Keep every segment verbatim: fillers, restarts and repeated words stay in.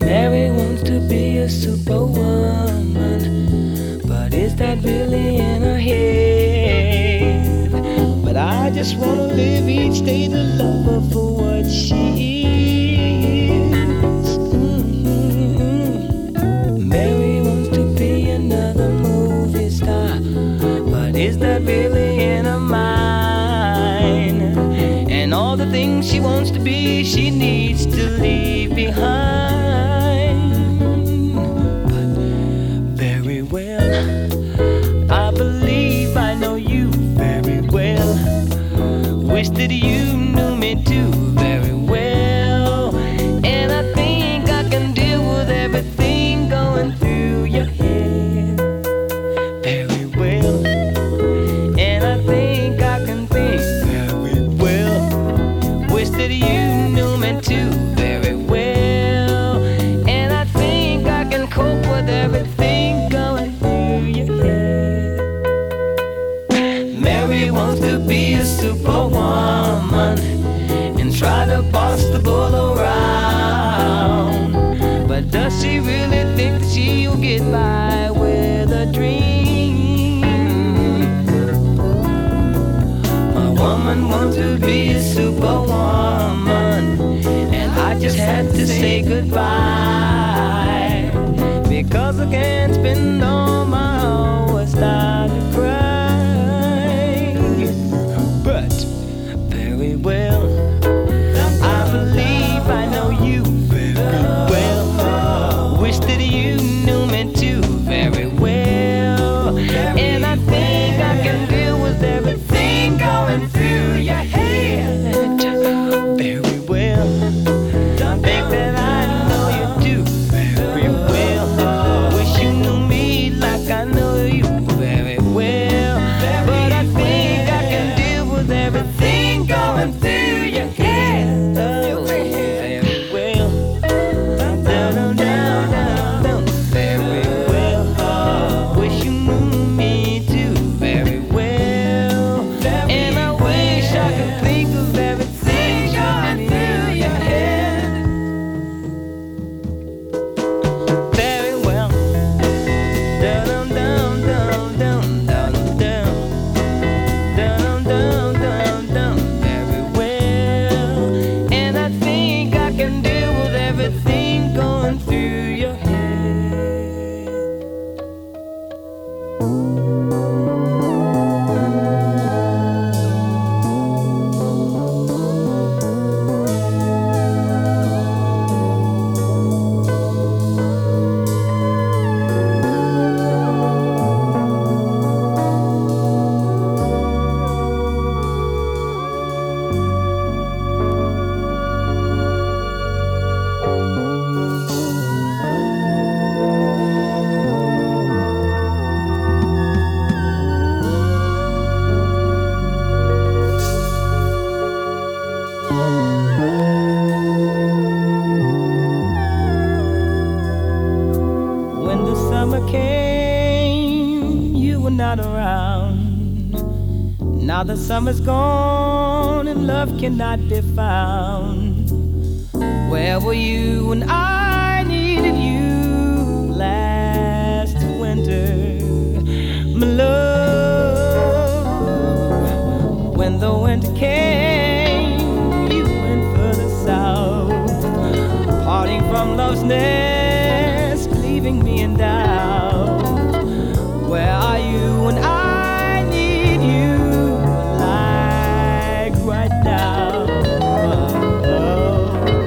Mary wants to be a superwoman, but is that really in her head? But I just wanna live each day to love her for what she is. Mm-hmm. Mary wants to be another movie star, but is that really in her mind? And all the things she wants to be, she needs to leave behind. Wish that you knew me too very well, and I think I can deal with everything going through your head very well, and I think I can think very well. Wish that you knew me too very well, and I think I can cope with everything going through your head. Mary wants to be a superwoman and try to boss the bull around, but does she really think that she'll get by with a dream? My woman wants to be a superwoman, and I just had to say goodbye, because I can't spend all my hours starting to cry. Well, I believe I know you very well. Wish that you knew me too very well, and I think I can deal with everything going through your head very well. Think that I know you do very well. Wish you knew me like I know you very well, but I think I can deal with everything going through your head. Oh, very well. Down, down, down, down, very well. Wish you knew me too very well, and I wish I could think of everything going through your head very well. Down, down, down, down, down, down, down, down, down, down. Everything going through your head. When the summer came, you were not around. Now the summer's gone and love cannot be found. Where were you when I needed you last winter, my love? When the winter came, you went further south, parting from love's nest, leaving me in doubt. Where are you when I need you, like right now? Oh.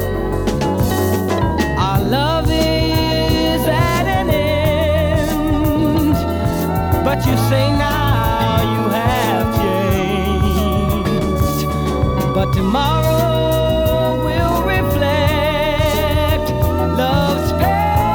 Our love is at an end, but you say now you have changed. But tomorrow will reflect love's past.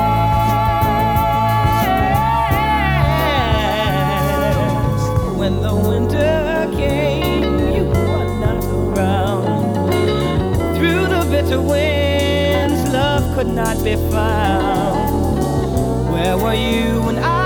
When the winter came, you were not around. Through the bitter winds, love could not be found. Where were you when I